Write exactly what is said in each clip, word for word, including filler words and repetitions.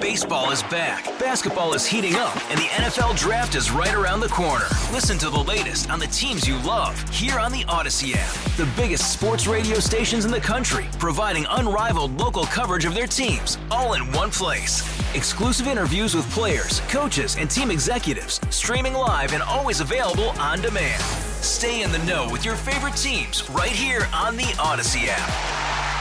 Baseball is back, basketball is heating up, and the N F L Draft is right around the corner. Listen to the latest on the teams you love here on the Odyssey app. The biggest sports radio stations in the country, providing unrivaled local coverage of their teams, all in one place. Exclusive interviews with players, coaches, and team executives, streaming live and always available on demand. Stay in the know with your favorite teams right here on the Odyssey app.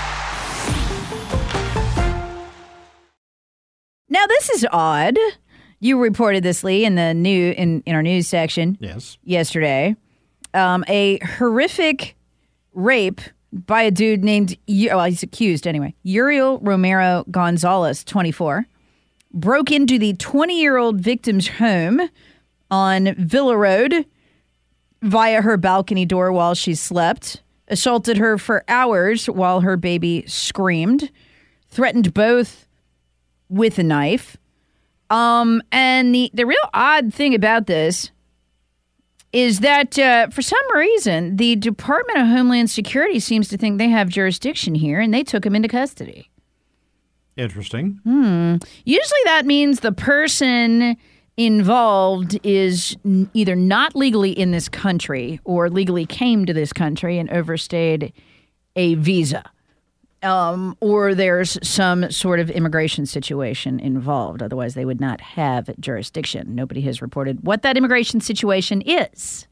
Now, this is odd. You reported this, Lee, in the new in, in our news section. Yes. Yesterday. Um, a horrific rape by a dude named, well, he's accused anyway, Uriel Romero Gonzalez, twenty-four, broke into the twenty-year-old victim's home on Villa Road via her balcony door while she slept, assaulted her for hours while her baby screamed, threatened both with a knife. Um, and the, the real odd thing about this is that uh, for some reason, the Department of Homeland Security seems to think they have jurisdiction here, and they took him into custody. Interesting. Hmm. Usually that means the person involved is n- either not legally in this country or legally came to this country and overstayed a visa. Um, or there's some sort of immigration situation involved. Otherwise, they would not have jurisdiction. Nobody has reported what that immigration situation is.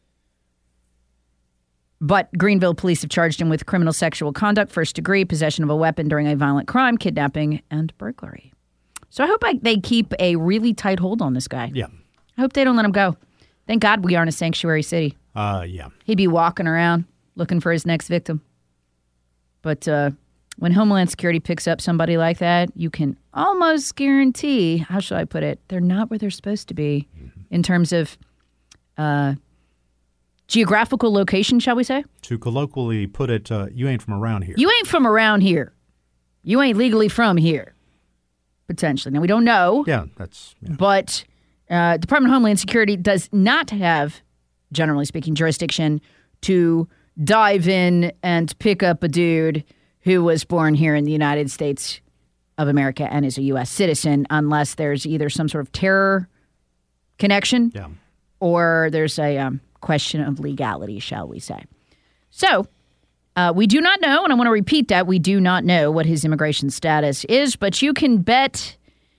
But Greenville police have charged him with criminal sexual conduct, first degree, possession of a weapon during a violent crime, kidnapping, and burglary. So I hope I, they keep a really tight hold on this guy. Yeah. I hope they don't let him go. Thank God we aren't a sanctuary city. Uh, yeah. He'd be walking around looking for his next victim. But uh, when Homeland Security picks up somebody like that, you can almost guarantee, how should I put it, they're not where they're supposed to be mm-hmm. in terms of uh, geographical location, shall we say? To colloquially put it, uh, you ain't from around here. You ain't from around here. You ain't legally from here, potentially. Now, we don't know. Yeah, that's... Yeah. But uh, Department of Homeland Security does not have, generally speaking, jurisdiction to dive in and pick up a dude who was born here in the United States of America and is a U S citizen, unless there's either some sort of terror connection yeah. or there's a um, question of legality, shall we say. So uh, we do not know, and I want to repeat that, we do not know what his immigration status is, but you can bet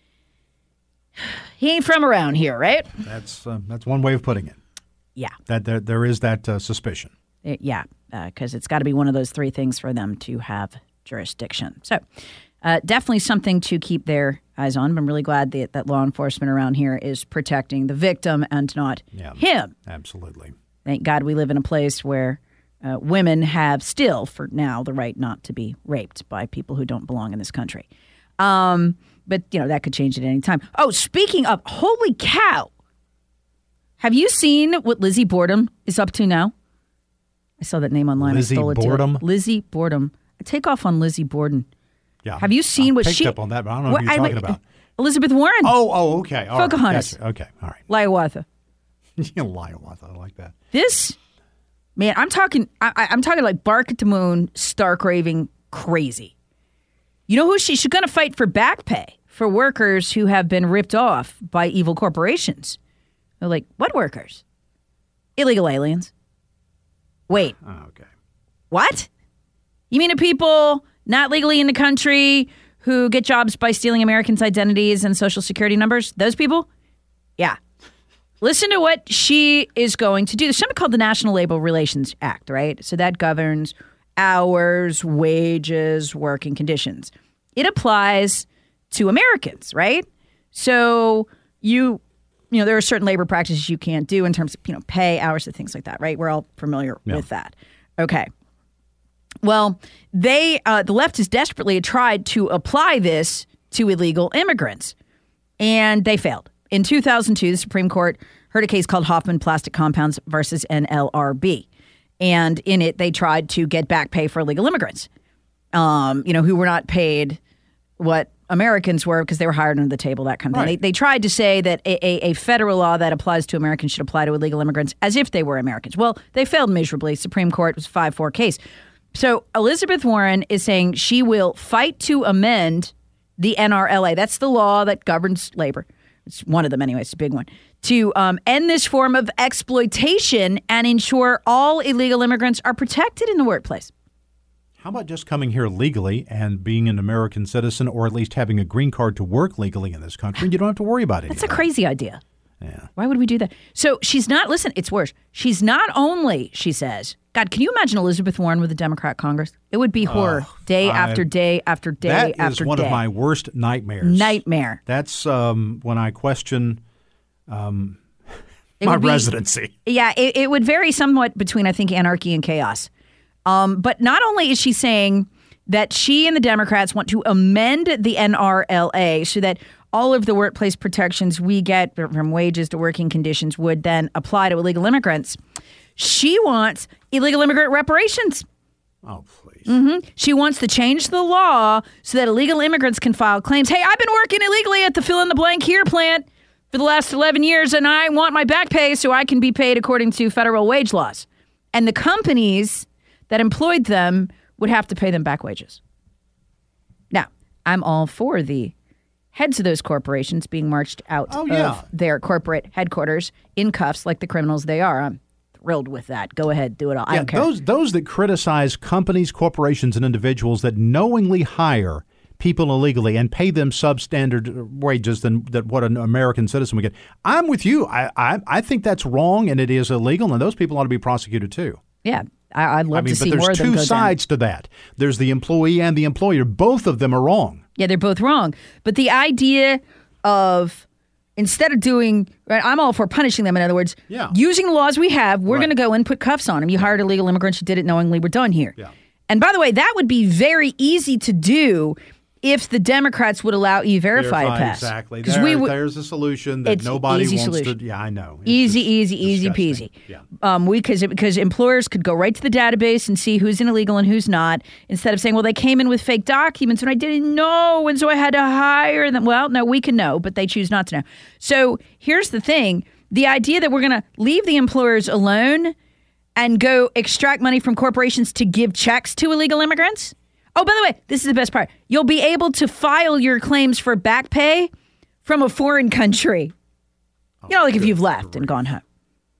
he ain't from around here, right? That's uh, that's one way of putting it. Yeah. That There, there is that uh, suspicion. It, yeah, because uh, it's got to be one of those three things for them to have jurisdiction. So uh, definitely something to keep their eyes on. I'm really glad that, that law enforcement around here is protecting the victim and not yeah, him. Absolutely. Thank God we live in a place where uh, women have still, for now, the right not to be raped by people who don't belong in this country. Um, but, you know, that could change at any time. Oh, speaking of, holy cow. Have you seen what Lizzie Borden is up to now? I saw that name online. Lizzie I stole it Borden? Too. Lizzie Borden. I take off on Lizzie Borden. Yeah. Have you seen I what picked she... up on that, but I don't know what, what you're I, talking about. Elizabeth Warren. Oh, oh, okay. All Pocahontas. Right. Okay, all right. Liawatha. Liawatha, I like that. This, man, I'm talking, I, I'm talking like bark at the moon, stark raving crazy. You know who she, she's going to fight for back pay for workers who have been ripped off by evil corporations. They're like, what workers? Illegal aliens. Wait. Oh, okay. What? You mean the people not legally in the country who get jobs by stealing Americans' identities and social security numbers? Those people? Yeah. Listen to what she is going to do. There's something called the National Labor Relations Act, right? So that governs hours, wages, working conditions. It applies to Americans, right? So you, you know, there are certain labor practices you can't do in terms of, you know, pay, hours, and things like that, right? We're all familiar yeah. with that. Okay. Well, they, uh, the left has desperately tried to apply this to illegal immigrants, and they failed. In two thousand two, the Supreme Court heard a case called Hoffman Plastic Compounds versus N L R B. And in it, they tried to get back pay for illegal immigrants, um, you know, who were not paid what Americans were because they were hired under the table, that kind of thing. Right. They, they tried to say that a, a, a federal law that applies to Americans should apply to illegal immigrants as if they were Americans. Well, they failed miserably. Supreme Court was a five four case. So Elizabeth Warren is saying she will fight to amend the N R L A. That's the law that governs labor. It's one of them anyway. It's a big one. To um, end this form of exploitation and ensure all illegal immigrants are protected in the workplace. How about just coming here legally and being an American citizen, or at least having a green card to work legally in this country? You don't have to worry about it. That's a crazy idea. Yeah. Why would we do that? So she's not, listen, it's worse. She's not only, she says, God, can you imagine Elizabeth Warren with a Democrat Congress? It would be horror Oh, day I- after day after day That after is one day. of my worst nightmares. Nightmare. That's um, when I question um, It my would be- residency. Yeah, it, it would vary somewhat between, I think, anarchy and chaos. Um, but not only is she saying that she and the Democrats want to amend the N R L A so that all of the workplace protections we get from wages to working conditions would then apply to illegal immigrants. She wants illegal immigrant reparations. Oh, please. Mm-hmm. She wants to change the law so that illegal immigrants can file claims. Hey, I've been working illegally at the fill-in-the-blank here plant for the last eleven years, and I want my back pay so I can be paid according to federal wage laws. And the companies that employed them would have to pay them back wages. Now, I'm all for the heads of those corporations being marched out Oh, yeah. of their corporate headquarters in cuffs like the criminals they are. I'm thrilled with that. Go ahead, do it all. I Yeah, don't care. those those that criticize companies, corporations, and individuals that knowingly hire people illegally and pay them substandard wages than that what an American citizen would get. I'm with you. I, I I think that's wrong and it is illegal, and those people ought to be prosecuted too. Yeah, I, I'd love I mean, to but see there's more of them two go down. sides to that. There's the employee and the employer. Both of them are wrong. Yeah, they're both wrong. But the idea of instead of doing, right, I'm all for punishing them. In other words, Yeah. using the laws we have, we're Right. going to go and put cuffs on them. You hired illegal immigrants, you did it knowingly, we're done here. Yeah. And by the way, that would be very easy to do if the Democrats would allow E-Verify to Verify, pass. Exactly. 'Cause There, we would- there's a solution that It's nobody easy wants solution. to. Yeah, I know. It's Easy, just easy, easy disgusting. peasy. Yeah. Um, we because because employers could go right to the database and see who's an illegal and who's not, instead of saying, "Well, they came in with fake documents and I didn't know, and so I had to hire them." Well, no, we can know, but they choose not to know. So here's the thing: the idea that we're going to leave the employers alone and go extract money from corporations to give checks to illegal immigrants. Oh, by the way, this is the best part: you'll be able to file your claims for back pay from a foreign country. You know, like if you've left and gone home.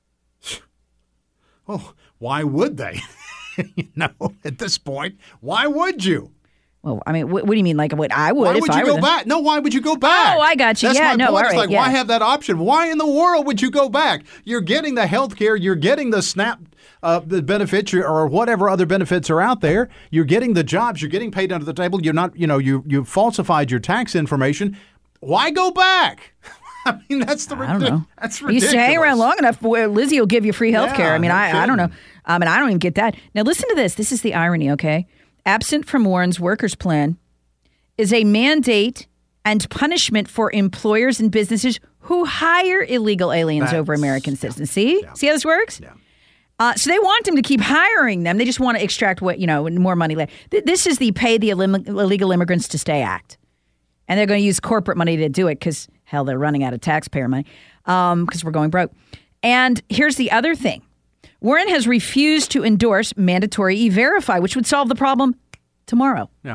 Oh, why would they? you know, at this point, why would you? Well, I mean, what, what do you mean? Like, what I would Why if would I you were go the- back? No, why would you go back? Oh, I got you. That's Yeah, my no, point. all It's right, like, yeah. why have that option? Why in the world would you go back? You're getting the health care. You're getting the SNAP uh, the benefits you- or whatever other benefits are out there. You're getting the jobs. You're getting paid under the table. You're not, you know, you you falsified your tax information. Why go back? I mean, that's the I don't know. That's You ridiculous. stay around long enough where Lizzie will give you free health care. Yeah, I mean, no I, I don't know. kidding. I mean, I don't even get that. Now, listen to this. This is the irony, okay? Absent from Warren's workers' plan is a mandate and punishment for employers and businesses who hire illegal aliens That's- over American citizens. See? yeah. See how this works? Yeah. Uh, so they want them to keep hiring them. They just want to extract what, you know, more money later. Th- This is the Pay the Illim- Illegal Immigrants to Stay Act. And they're going to use corporate money to do it because, hell, they're running out of taxpayer money because we're going broke. And here's the other thing. Warren has refused to endorse mandatory E-Verify, which would solve the problem tomorrow. Yeah.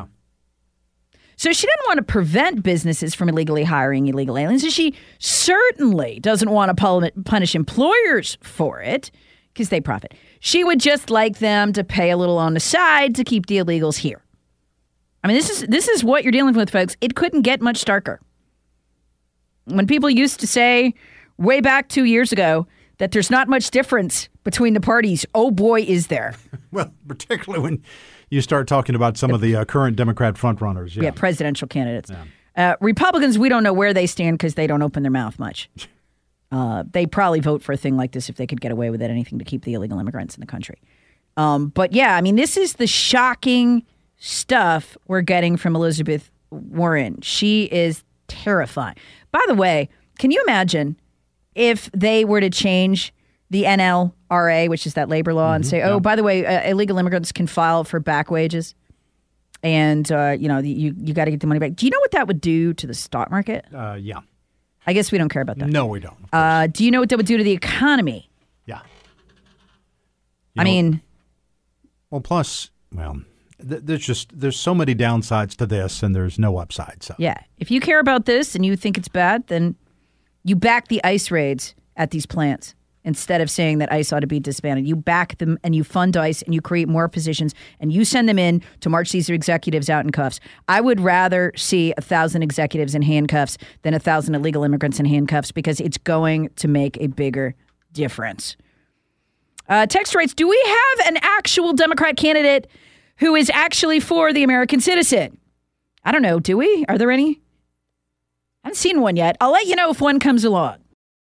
So she didn't want to prevent businesses from illegally hiring illegal aliens, and she certainly doesn't want to pul- punish employers for it because they profit. She would just like them to pay a little on the side to keep the illegals here. I mean, this is this is what you're dealing with, folks. It couldn't get much darker. When people used to say way back two years ago that there's not much difference between the parties, oh boy, is there. Well, particularly when you start talking about some of the uh, current Democrat frontrunners. Yeah. Yeah, presidential candidates. Uh, Republicans, we don't know where they stand because they don't open their mouth much. Uh, they probably vote for a thing like this if they could get away with it, anything to keep the illegal immigrants in the country. Um, but yeah, I mean, this is the shocking stuff we're getting from Elizabeth Warren. She is terrifying. By the way, can you imagine if they were to change the N L R A, which is that labor law, and say, oh, by the way, uh, illegal immigrants can file for back wages, and uh, you know you you got to get the money back. Do you know what that would do to the stock market? Uh, yeah. I guess we don't care about that. No, we don't. of course. Uh, do you know what that would do to the economy? yeah. You I know, mean, well, plus, well, th- there's just there's so many downsides to this, and there's no upside. So yeah, if you care about this and you think it's bad, then you back the ICE raids at these plants instead of saying that ICE ought to be disbanded. You back them and you fund ICE and you create more positions and you send them in to march these executives out in cuffs. I would rather see a thousand executives in handcuffs than a thousand illegal immigrants in handcuffs because it's going to make a bigger difference. Uh, text writes, do we have an actual Democrat candidate who is actually for the American citizen? I don't know. Do we? Are there any? I haven't seen one yet. I'll let you know if one comes along.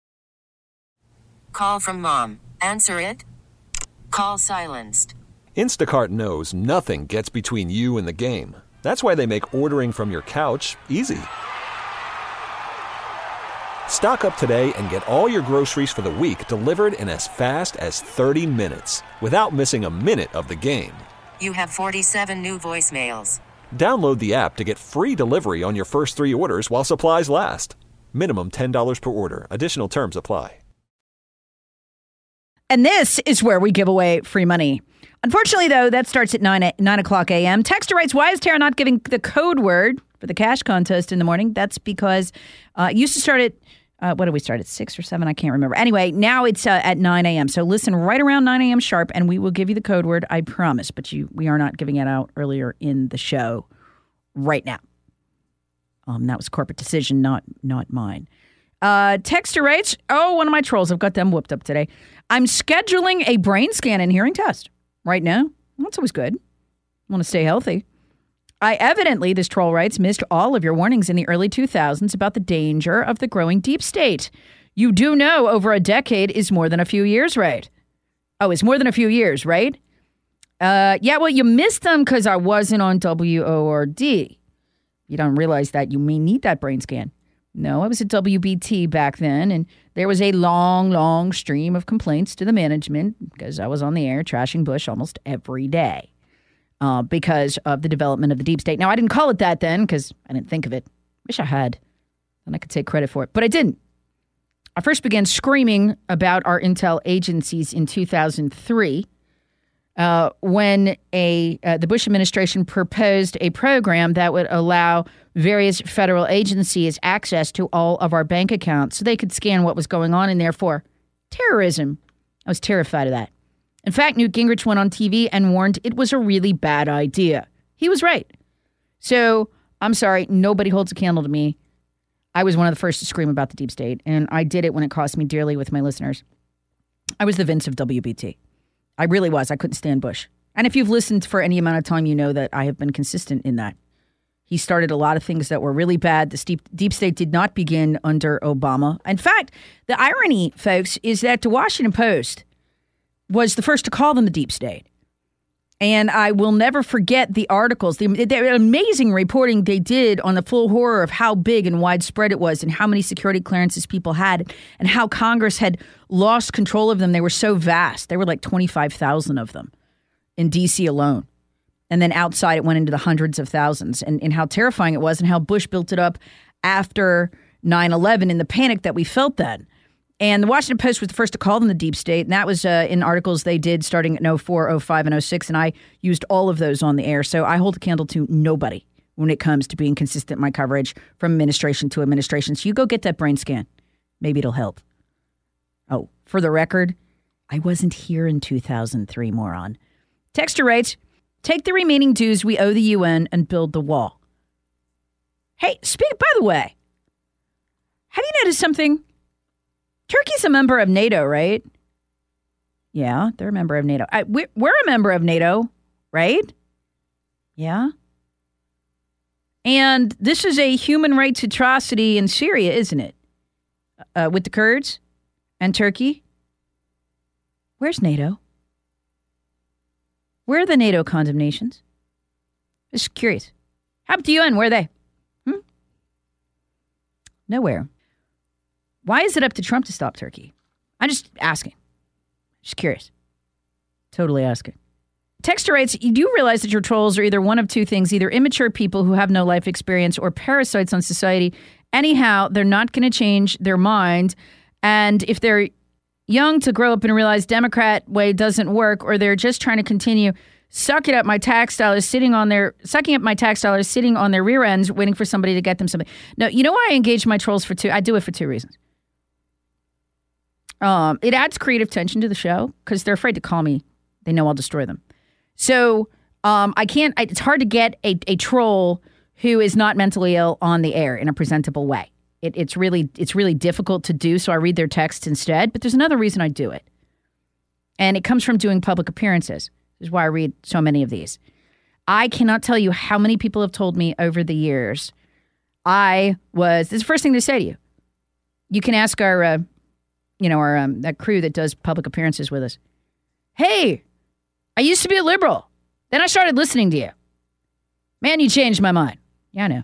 Call from mom. Answer it. Call silenced. Instacart knows nothing gets between you and the game. That's why they make ordering from your couch easy. Stock up today and get all your groceries for the week delivered in as fast as thirty minutes without missing a minute of the game. You have forty-seven new voicemails. Download the app to get free delivery on your first three orders while supplies last. Minimum ten dollars per order. Additional terms apply. And this is where we give away free money. Unfortunately, though, that starts at nine, nine o'clock a.m. Texter writes, why is Tara not giving the code word for the cash contest in the morning? That's because uh, it used to start at, uh, what did we start at, six or seven? I can't remember. Anyway, now it's uh, at nine a.m. So listen right around nine a.m. sharp, and we will give you the code word, I promise. But you, we are not giving it out earlier in the show right now. Um, that was a corporate decision, not not mine. Uh, Texter writes, oh, one of my trolls, I've got them whooped up today. I'm scheduling a brain scan and hearing test right now. Well, that's always good. Want to stay healthy. I evidently, this troll writes, missed all of your warnings in the early two thousands about the danger of the growing deep state. You do know over a decade is more than a few years, right? Oh, it's more than a few years, right? Uh, yeah, well, you missed them because I wasn't on W O R D. You don't realize that you may need that brain scan. No, I was at W B T back then, and there was a long, long stream of complaints to the management because I was on the air trashing Bush almost every day uh, because of the development of the deep state. Now, I didn't call it that then because I didn't think of it. Wish I had, and I could take credit for it, but I didn't. I first began screaming about our intel agencies in two thousand three uh, when a uh, the Bush administration proposed a program that would allow various federal agencies access to all of our bank accounts so they could scan what was going on and therefore terrorism. I was terrified of that. In fact, Newt Gingrich went on T V and warned it was a really bad idea. He was right. So I'm sorry, nobody holds a candle to me. I was one of the first to scream about the deep state, and I did it when it cost me dearly with my listeners. I was the Vince of W B T. I really was. I couldn't stand Bush. And if you've listened for any amount of time, you know that I have been consistent in that. He started a lot of things that were really bad. The deep, deep state did not begin under Obama. In fact, the irony, folks, is that the Washington Post was the first to call them the deep state. And I will never forget the articles, the, the amazing reporting they did on the full horror of how big and widespread it was and how many security clearances people had and how Congress had lost control of them. They were so vast. There were like twenty-five thousand of them in D C alone. And then outside, it went into the hundreds of thousands, and, and how terrifying it was and how Bush built it up after nine eleven in the panic that we felt then. And the Washington Post was the first to call them the deep state. And that was uh, in articles they did starting in oh four, oh five, and oh six. And I used all of those on the air. So I hold a candle to nobody when it comes to being consistent in my coverage from administration to administration. So you go get that brain scan. Maybe it'll help. Oh, for the record, I wasn't here in two thousand three, moron. Texter writes, take the remaining dues we owe the U N and build the wall. Hey, speak, by the way, have you noticed something? Turkey's a member of NATO, right? Yeah, they're a member of NATO. I, we're, we're a member of NATO, right? Yeah. And this is a human rights atrocity in Syria, isn't it? Uh, with the Kurds and Turkey. Where's NATO? Where are the NATO condemnations? Just curious. How about the U N? Where are they? Hmm? Nowhere. Why is it up to Trump to stop Turkey? I'm just asking. Just curious. Totally asking. Texter writes, you do realize that your trolls are either one of two things, either immature people who have no life experience or parasites on society. Anyhow, they're not going to change their mind. And if they're young to grow up and realize Democrat way doesn't work, or they're just trying to continue sucking up my tax dollars, sitting on their sucking up my tax dollars, sitting on their rear ends, waiting for somebody to get them something. No, you know why I engage my trolls for two? I do it for two reasons. Um, it adds creative tension to the show because they're afraid to call me. They know I'll destroy them. So um, I can't. I, it's hard to get a, a troll who is not mentally ill on the air in a presentable way. It, it's really it's really difficult to do. So I read their texts instead. But there's another reason I do it, and it comes from doing public appearances. This is why I read so many of these. I cannot tell you how many people have told me over the years. I was. This is the first thing they say to you. You can ask our, uh, you know, our um, that crew that does public appearances with us. Hey, I used to be a liberal. Then I started listening to you. Man, you changed my mind. Yeah, I know.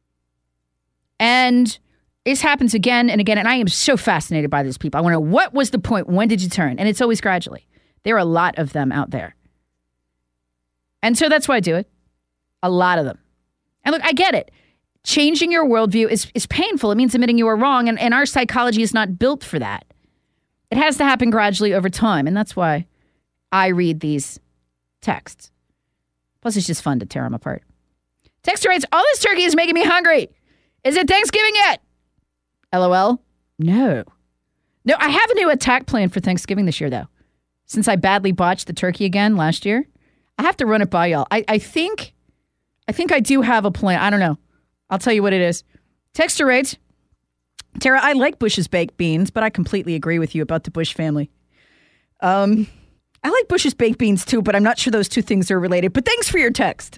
And this happens again and again, and I am so fascinated by these people. I want to know, what was the point? When did you turn? And it's always gradually. There are a lot of them out there. And so that's why I do it. A lot of them. And look, I get it. Changing your worldview is, is painful. It means admitting you are wrong, and, and our psychology is not built for that. It has to happen gradually over time, and that's why I read these texts. Plus, it's just fun to tear them apart. Texter writes, all this turkey is making me hungry. Is it Thanksgiving yet? LOL. No. No, I have a new attack plan for Thanksgiving this year, though. Since I badly botched the turkey again last year, I have to run it by y'all. I, I think I think I do have a plan. I don't know. I'll tell you what it is. Texter writes, Tara, I like Bush's baked beans, but I completely agree with you about the Bush family. Um, I like Bush's baked beans too, but I'm not sure those two things are related. But thanks for your text.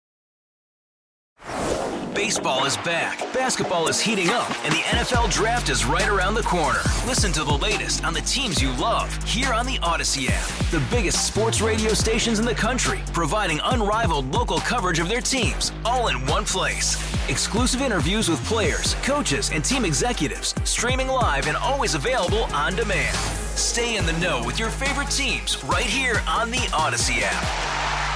Baseball is back, basketball is heating up, and the N F L Draft is right around the corner. Listen to the latest on the teams you love here on the Odyssey app. The biggest sports radio stations in the country, providing unrivaled local coverage of their teams, all in one place. Exclusive interviews with players, coaches, and team executives, streaming live and always available on demand. Stay in the know with your favorite teams right here on the Odyssey app.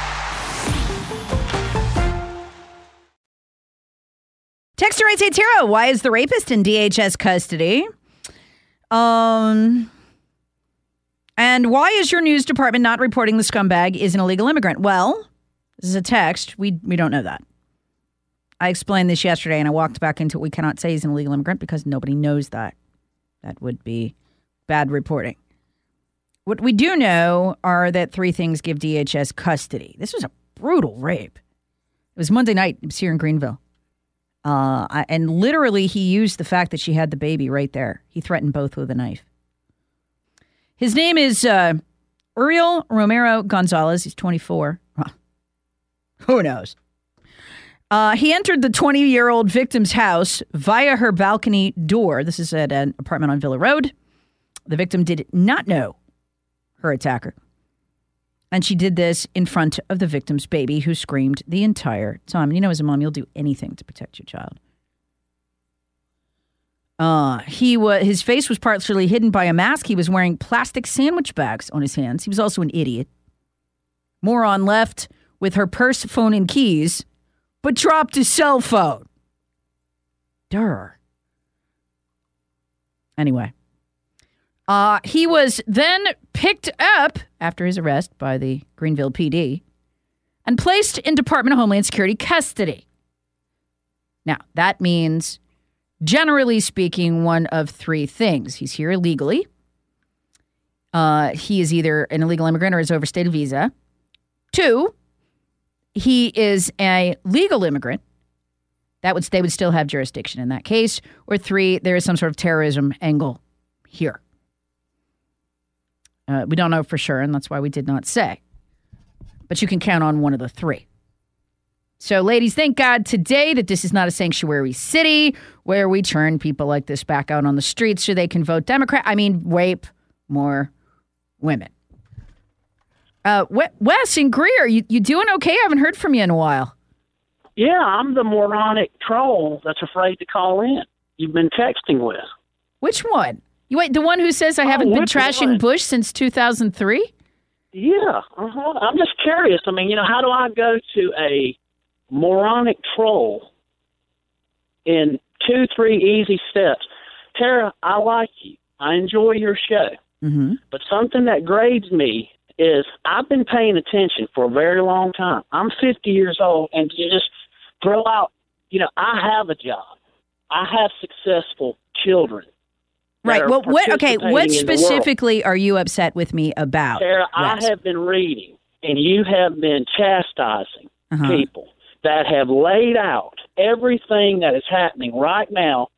Texter writes, hey, Tara, why is the rapist in D H S custody? Um, and why is your news department not reporting the scumbag is an illegal immigrant? Well, this is a text. We we don't know that. I explained this yesterday, and I walked back into it. We cannot say he's an illegal immigrant because nobody knows that. That would be bad reporting. What we do know are that three things give D H S custody. This was a brutal rape. It was Monday night. It was here in Greenville. Uh, and literally, he used the fact that she had the baby right there. He threatened both with a knife. His name is uh, Uriel Romero Gonzalez. He's twenty-four. Huh. Who knows? Uh, he entered the twenty-year-old victim's house via her balcony door. This is at an apartment on Villa Road. The victim did not know her attacker. And she did this in front of the victim's baby, who screamed the entire time. And you know, as a mom, you'll do anything to protect your child. Uh, he was, his face was partially hidden by a mask. He was wearing plastic sandwich bags on his hands. He was also an idiot. Moron left with her purse, phone, and keys, but dropped his cell phone. Durr. Anyway. Uh, he was then picked up after his arrest by the Greenville P D and placed in Department of Homeland Security custody. Now, that means, generally speaking, one of three things. He's here illegally. Uh, he is either an illegal immigrant or has overstayed a visa. Two, he is a legal immigrant. That would they would still have jurisdiction in that case. Or three, there is some sort of terrorism angle here. Uh, we don't know for sure, and that's why we did not say. But you can count on one of the three. So, ladies, thank God today that this is not a sanctuary city where we turn people like this back out on the streets so they can vote Democrat. I mean, rape more women. Uh, Wes and Greer, you, you doing okay? I haven't heard from you in a while. Yeah, I'm the moronic troll that's afraid to call in. You've been texting with. Which one? You wait, the one who says I haven't oh, been trashing one? Bush since two thousand three? Yeah, uh-huh. I'm just curious. I mean, you know, how do I go to a moronic troll in two, three easy steps? Tara, I like you. I enjoy your show. Mm-hmm. But something that grades me is I've been paying attention for a very long time. I'm fifty years old, and you just throw out, you know, I have a job. I have successful children. Right. Well, what? Okay. What specifically are you upset with me about? Sarah, Yes. I have been reading, and you have been chastising Uh-huh. people that have laid out everything that is happening right now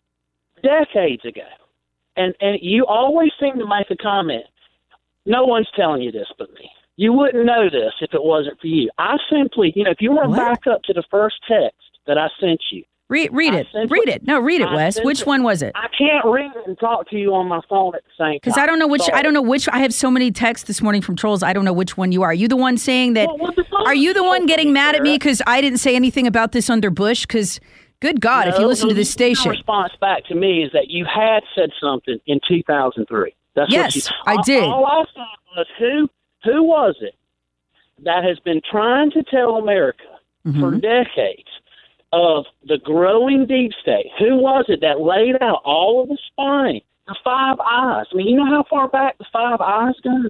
decades ago. And and you always seem to make a comment. No one's telling you this but me. You wouldn't know this if it wasn't for you. I simply, you know, if you want to What? back up to the first text that I sent you. Read, read I it. simply- Read it. No, read it, I Wes. simply- Which one was it? I can't read it and talk to you on my phone at the same time. Because I don't know which. Sorry. I don't know which. I have so many texts this morning from trolls. I don't know which one you are. Are you the one saying that? Well, what the fuck Are you the is one wrong getting with mad you, at me Sarah? because I didn't say anything about this under Bush? Because, good God, if you No, listen to no, this station, Your response back to me is that you had said something in two thousand three. That's Yes, what you, I all, did. All I said was, who, who was it that has been trying to tell America Mm-hmm. for decades of the growing deep state? Who was it that laid out all of the spying, the Five Eyes? I mean, you know how far back the Five Eyes go?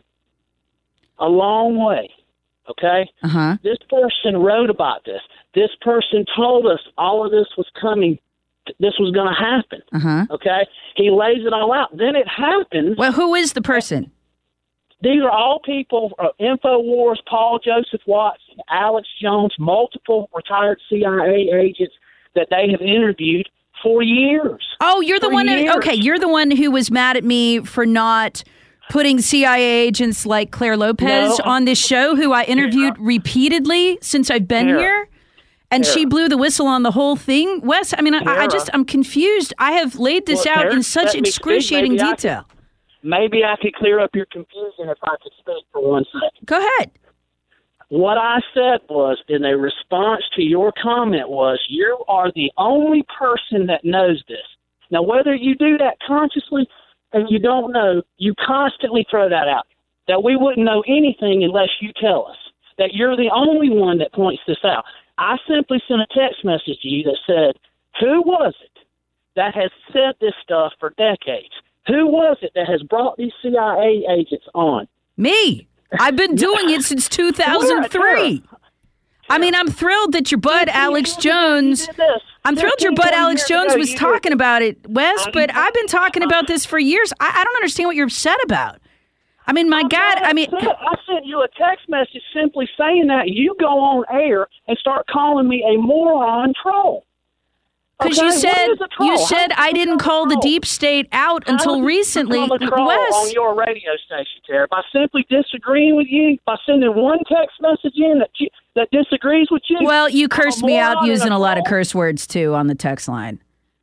A long way, okay? uh huh. This person wrote about this. This person told us all of this was coming. This was going to happen. Uh huh. Okay? He lays it all out. Then it happens. Well, who is the person? These are all people, uh, InfoWars, Paul Joseph Watson, Alex Jones, multiple retired C I A agents that they have interviewed for years. Oh, you're the For one. Who, years. okay, you're the one who was mad at me for not putting C I A agents like Claire Lopez No. on this show, who I interviewed repeatedly since I've been Tara. here. And she Tara. blew the whistle on the whole thing. Wes, I mean, I, I Tara. just, I'm confused. I have laid this Well, out Tara, in such let me speak. excruciating Maybe I detail. Maybe I could clear up your confusion if I could speak for one second. Go ahead. What I said was, in a response to your comment, was you are the only person that knows this. Now, whether you do that consciously and you don't know, you constantly throw that out. That we wouldn't know anything unless you tell us. That you're the only one that points this out. I simply sent a text message to you that said, who was it that has said this stuff for decades? Who was it that has brought these C I A agents on? Me. I've been doing it since two thousand three. I mean, I'm thrilled that your bud Alex Jones. I'm thrilled your bud Alex Jones was talking about it, Wes, but I've been talking about this for years. I, I don't understand what you're upset about. I mean, my God, I mean, I sent you a text message simply saying that. You go on air and start calling me a moron troll. because Okay, you what said is a troll? you How said did I you didn't become a call the troll? deep state out How until did you recently. become a troll Wes, on your radio station, Tara, by simply disagreeing with you, by sending one text message in that you, that disagrees with you. well, you I'm a cursed me out moron and using a lot of troll. curse words too on the text line.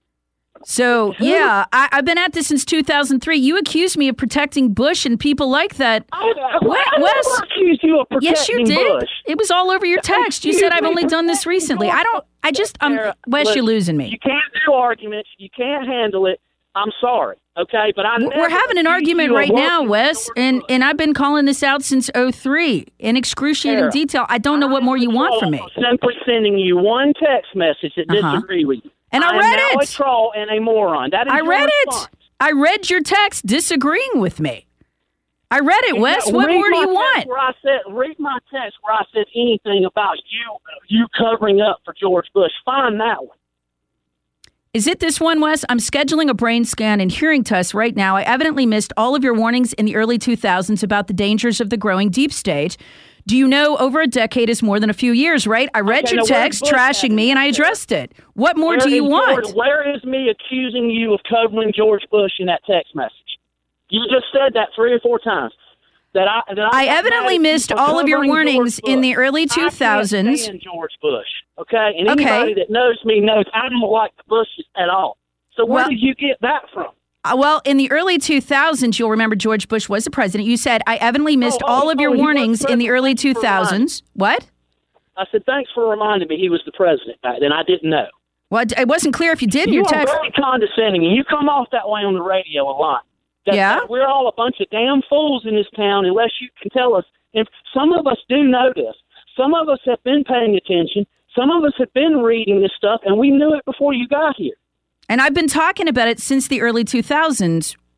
So yeah, I, I've been at this since two thousand three. You accused me of protecting Bush and people like that. I, I, Wes- I never accused you of protecting Yes, you did. Bush. It was all over your text. You said I've only done this recently. I don't. I just. I'm. Sarah, Wes, look, you're losing me. You can't do arguments. You can't handle it. I'm sorry, okay? But I We're never having an accused argument you of right now, working for Wes, George and Bush. and I've been calling this out since oh three in excruciating Sarah, detail. I don't know what more you want from me. I'm simply sending you one text message that Uh-huh. disagree with you. And I am read now it. a troll and a moron. That is I your read response. it. I read your text disagreeing with me. I read it, Wes. Now, What read more do my you text want? Where I said, read my text where I said anything about you, you covering up for George Bush. Find that one. Is it this one, Wes? I'm scheduling a brain scan and hearing test right now. I evidently missed all of your warnings in the early two thousands about the dangers of the growing deep state. Do you know over a decade is more than a few years, right? I read Okay, your now where's text Bush trashing at? me and I addressed it. What more Where do you is want? George, where is me accusing you of covering George Bush in that text message? You just said that three or four times. That I, that I, I got evidently mad at you missed for all of your covering warnings George in the Bush. early I two can't thousands. stand George Bush, okay? And Okay. anybody that knows me knows I don't like the Bushes at all. So where Well- did you get that from? Uh, well, in the early two thousands, you'll remember George Bush was the president. You said, I evidently missed Oh, oh, all of your oh, he was warnings in the president. early Thanks for two thousands. What? I said, thanks for reminding me he was the president back then. I didn't know. Well, it wasn't clear if you did in You your are text. very condescending, and you come off that way on the radio a lot. That, Yeah? that we're all a bunch of damn fools in this town unless you can tell us. And some of us do know this. Some of us have been paying attention. Some of us have been reading this stuff, and we knew it before you got here. And I've been talking about it since the early two thousands,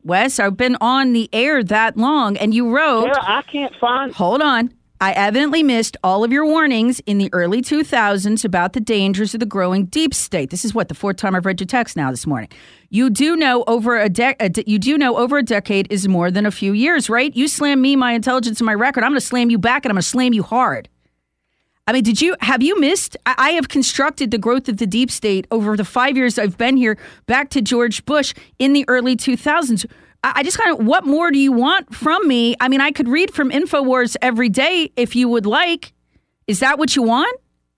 Wes, I've been on the air that long, and you wrote... Tara, I can't find... Hold on. I evidently missed all of your warnings in the early two thousands about the dangers of the growing deep state. This is what, the fourth time I've read your text now this morning. You do know over a, de- a de- you do know over a decade is more than a few years, right? You slam me, my intelligence, and my record. I'm going to slam you back, and I'm going to slam you hard. I mean, did you have you missed? I, I have constructed the growth of the deep state over the five years I've been here, back to George Bush in the early two thousands. I just kind of, what more do you want from me? I mean, I could read from InfoWars every day if you would like. Is that what you want?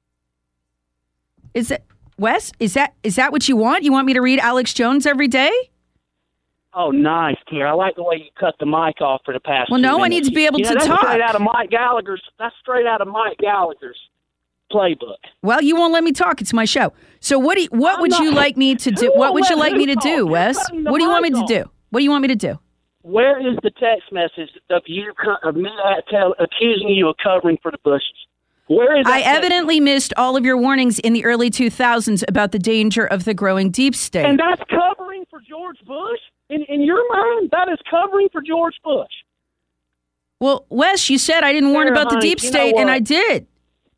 Is it, Wes, is that is that what you want? You want me to read Alex Jones every day? Oh, nice, Tara. I like the way you cut the mic off for the past Well, two no, minutes. I need to be able you know, to that's talk. Straight out of Mike Gallagher's, that's straight out of Mike Gallagher's playbook. Well, you won't let me talk. It's my show. So what do you, what I'm would not- you like me to do? Who What would you won't like let me to who do, talk? Wes? You're cutting the What do you want me mic to off. do? What do you want me to do? Where is the text message of you co- of me at- tell, accusing you of covering for the Bushes? Where is that I text? evidently missed all of your warnings in the early two thousands about the danger of the growing deep state. And that's covering for George Bush? In, in your mind, that is covering for George Bush. Well, Wes, you said I didn't warn Sarah, about the honey, deep you know state, and what? I did.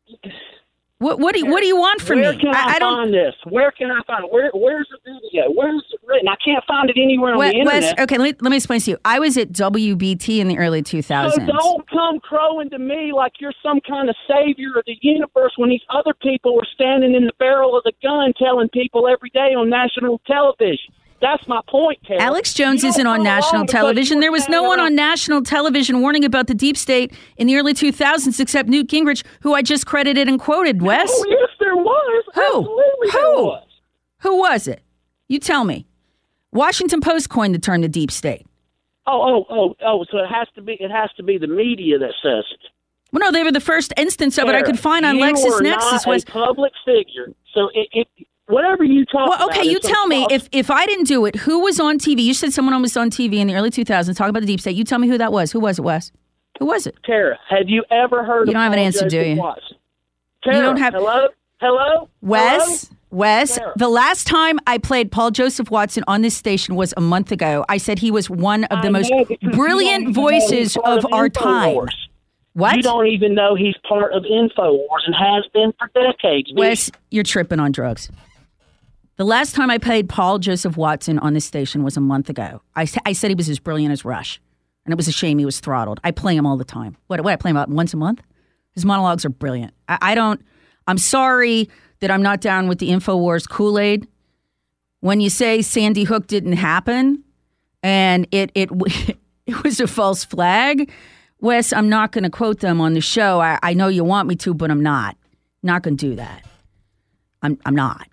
What what do you, what do you want from Where me? can I, I don't. find this? Where can I find it? Where, where's the video? Where's it written? I can't find it anywhere on Wes, the internet. Wes, okay, let me, let me explain to you. I was at W B T in the early two So thousands. don't come crowing to me like you're some kind of savior of the universe when these other people were standing in the barrel of the gun telling people every day on national television. That's my point, Tara. Alex Jones You don't isn't on come national along because television. you're There was no standing one around- on national television warning about the deep state in the early two thousands except Newt Gingrich, who I just credited and quoted, Wes. Oh, yes, there was. Who? Absolutely there Who? was. Who was it? You tell me. Washington Post coined the term the deep state. Oh, oh, oh, oh! So it has to be. It has to be the media that says it. Well, no, they were the first instance of it I Tara, could find on you LexisNexis. are not Was a public figure, so it, it whatever you talk well, about. okay. You is some tell me false- if if I didn't do it, who was on T V? You said someone was on T V in the early two thousands talking about the deep state. You tell me who that was. Who was it, Wes? Who was it? Tara, have you ever heard? You of don't have an Paul answer, do Joseph you? Watson? Tara, You don't have- Hello, hello, Wes, Hello? Wes, Sarah. the last time I played Paul Joseph Watson on this station was a month ago. I said he was one of the I most know, because you don't brilliant even know he's voices part of our time. InfoWars. What? You don't even know he's part of InfoWars and has been for decades. dude. Wes, you're tripping on drugs. The last time I played Paul Joseph Watson on this station was a month ago. I, sa- I said he was as brilliant as Rush, and it was a shame he was throttled. I play him all the time. What, what I play him about once a month? His monologues are brilliant. I, I don't, I'm sorry that I'm not down with the InfoWars Kool-Aid. When you say Sandy Hook didn't happen and it it it was a false flag, Wes, I'm not going to quote them on the show. I, I know you want me to, but I'm not. Not going to do that. I'm I'm not.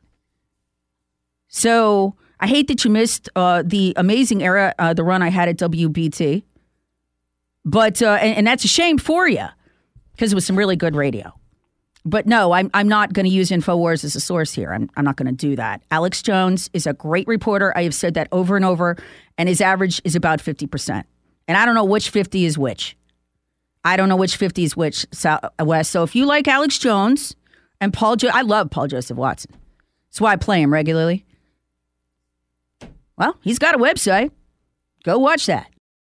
So I hate that you missed uh, the amazing era, uh, the run I had at W B T. But uh, and, and that's a shame for you because it was some really good radio. But no, I'm I'm not going to use InfoWars as a source here. I'm I'm not going to do that. Alex Jones is a great reporter. I have said that over and over, and his average is about fifty percent. And I don't know which fifty is which. I don't know which fifty is which, West. So if you like Alex Jones and Paul, jo- I love Paul Joseph Watson. That's why I play him regularly. Well, he's got a website. Go watch that.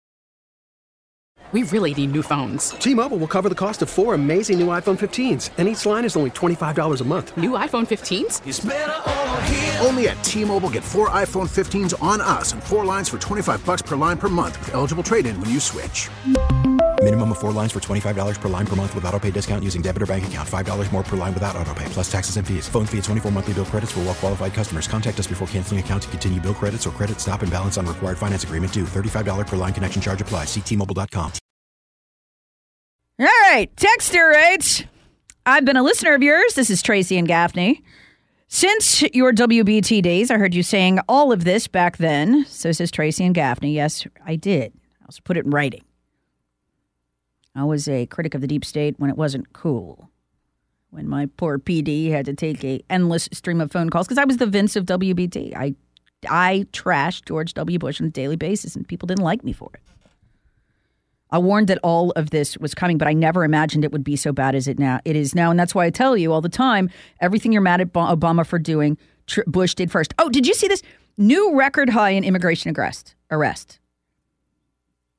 We really need new phones. T-Mobile will cover the cost of four amazing new iPhone fifteens, and each line is only twenty-five dollars a month. New iPhone fifteens? Only at T-Mobile, get four iPhone fifteens on us and four lines for twenty-five bucks per line per month with eligible trade-in when you switch. Minimum of four lines for twenty-five dollars per line per month with autopay discount using debit or bank account. five dollars more per line without autopay, plus taxes and fees. Phone fee at twenty-four monthly bill credits for well-qualified customers. Contact us before canceling account to continue bill credits or credit stop and balance on required finance agreement due. thirty-five dollars per line connection charge applies. See T Mobile dot com. All right, Texter writes, I've been a listener of yours. This is Tracy and Gaffney. Since your W B T days, I heard you saying all of this back then. So says Tracy and Gaffney. Yes, I did. I also put it in writing. I was a critic of the deep state when it wasn't cool. When my poor P D had to take a endless stream of phone calls because I was the Vince of W B T. I, I trashed George W. Bush on a daily basis, and people didn't like me for it. I warned that all of this was coming, but I never imagined it would be so bad as it now. It is now, and that's why I tell you all the time, everything you're mad at Obama for doing, Bush did first. Oh, did you see this? New record high in immigration arrest. Arrest.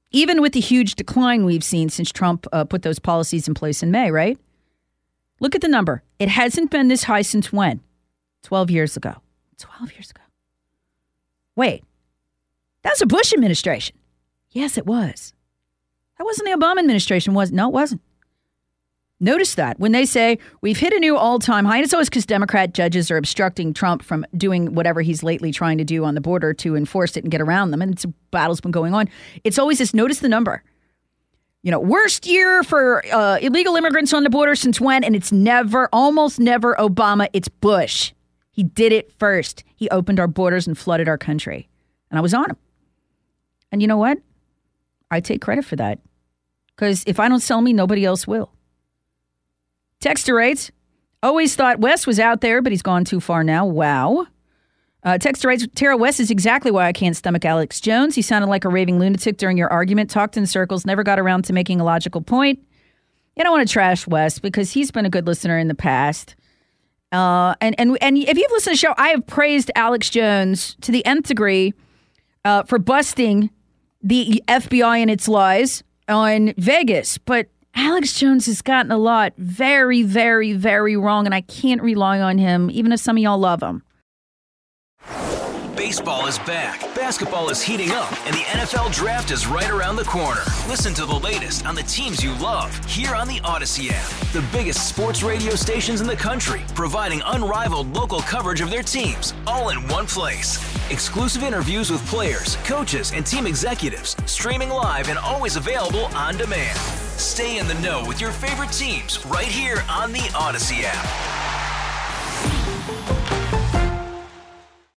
even with the huge decline we've seen since Trump uh, put those policies in place in May, right? Look at the number. It hasn't been this high since when? twelve years ago. twelve years ago. Wait, that was a Bush administration. Yes, it was. That wasn't the Obama administration, was it? No, it wasn't. Notice that when they say we've hit a new all-time high, and it's always because Democrat judges are obstructing Trump from doing whatever he's lately trying to do on the border to enforce it and get around them. And it's a battle's been going on. It's always this, notice the number. You know, worst year for uh, illegal immigrants on the border since when? And it's never, almost never Obama. It's Bush. He did it first. He opened our borders and flooded our country. And I was on him. And you know what? I take credit for that. Because if I don't sell me, nobody else will. Texter writes, always thought West was out there, but he's gone too far now. Wow. Uh, Texter writes, Tara, West is exactly why I can't stomach Alex Jones. He sounded like a raving lunatic during your argument, talked in circles, never got around to making a logical point. You don't want to trash West because he's been a good listener in the past. Uh, and, and, and if you've listened to the show, I have praised Alex Jones to the nth degree uh, for busting the F B I and its lies on Vegas. But Alex Jones has gotten a lot very, very, very wrong, and I can't rely on him, even if some of y'all love him. Baseball is back, basketball is heating up, and the N F L Draft is right around the corner. Listen to the latest on the teams you love here on the Odyssey app. The biggest sports radio stations in the country, providing unrivaled local coverage of their teams, all in one place. Exclusive interviews with players, coaches, and team executives, streaming live and always available on demand. Stay in the know with your favorite teams right here on the Odyssey app.